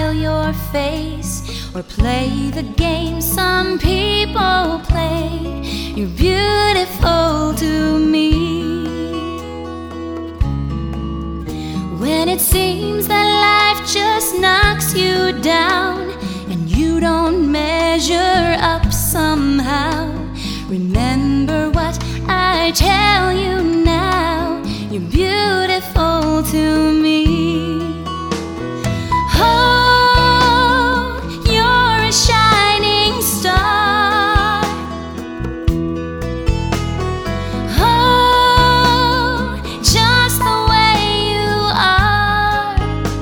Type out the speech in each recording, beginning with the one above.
smile your face or play the game some people play. You're beautiful to me. When it seems that life just knocks you down and you don't measure up somehow, remember what I tell you now. You're beautiful to me. Oh, you're a shining star. Oh, just the way you are.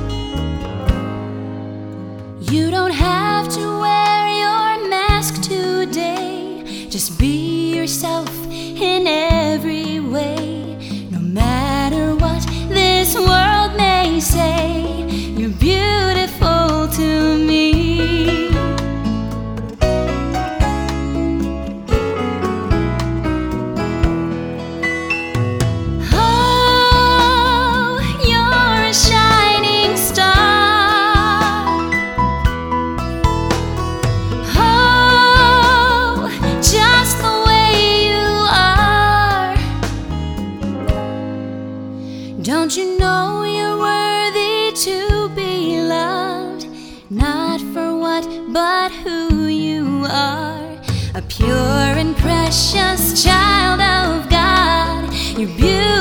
You don't have to wear your mask today. Just be yourself in every way. No matter what this world may say, you're beautiful to me. Oh, you're a shining star. Oh, just the way you are. Don't you know you're worthy to be loved? Not for what, but who you are. A pure and precious child of God. You're beautiful.